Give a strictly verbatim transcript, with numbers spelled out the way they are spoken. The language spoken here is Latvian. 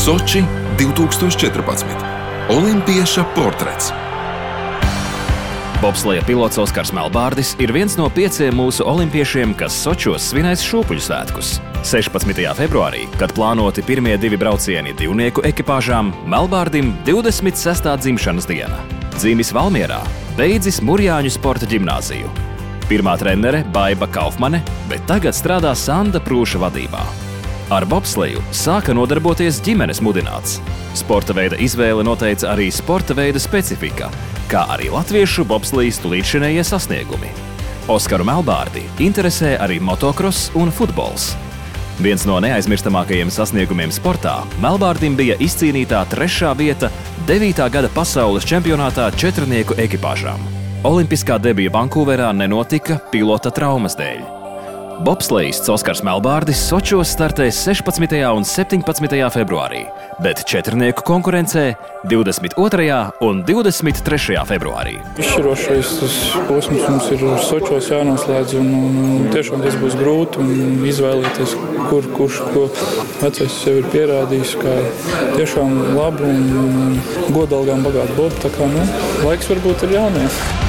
Soči divtūkstoš četrpadsmit. Olimpieša portrets. Bobsleja pilots Oskars Melbārdis ir viens no pieciem mūsu olimpiešiem, kas Sočos svinēs šūpuļu svētkus. sešpadsmitajā februārī, kad plānoti pirmie divi braucieni divnieku ekipāžām, Melbārdim divdesmit sestā dzimšanas diena. Dzīmis Valmierā, beidzis Murjāņu sporta ģimnāziju. Pirmā trenere Baiba Kaufmane, bet tagad strādā Sanda Prūša vadībā. Ar bobsleju sāka nodarboties ģimenes mudināts. Sporta veida izvēle noteica arī sporta veida specifika, kā arī latviešu bobslejistu līdzšinējie sasniegumi. Oskaru Melbārdi interesē arī motokross un futbols. Viens no neaizmirstamākajiem sasniegumiem sportā Melbārdim bija izcīnītā trešā vieta devītā gada pasaules čempionātā četrnieku ekipāžām. Olimpiskā debija Vankūverā nenotika pilota traumas dēļ. Bobslejists Oskars Melbārdis Sočos startēs sešpadsmitajā un septiņpadsmitajā februārī, bet četrnieku konkurencē divdesmit otrajā un divdesmit trešajā februārī. Izšķirošais posms mums ir Sočos jānoslēdz, un, un tiešām tas būs grūti izvēlēties, kur, kurš ko vecais sev ir pierādījis, kā tiešām labu un godalgām bagātu bobu. Tā kā, nu, laiks varbūt ir jauniem.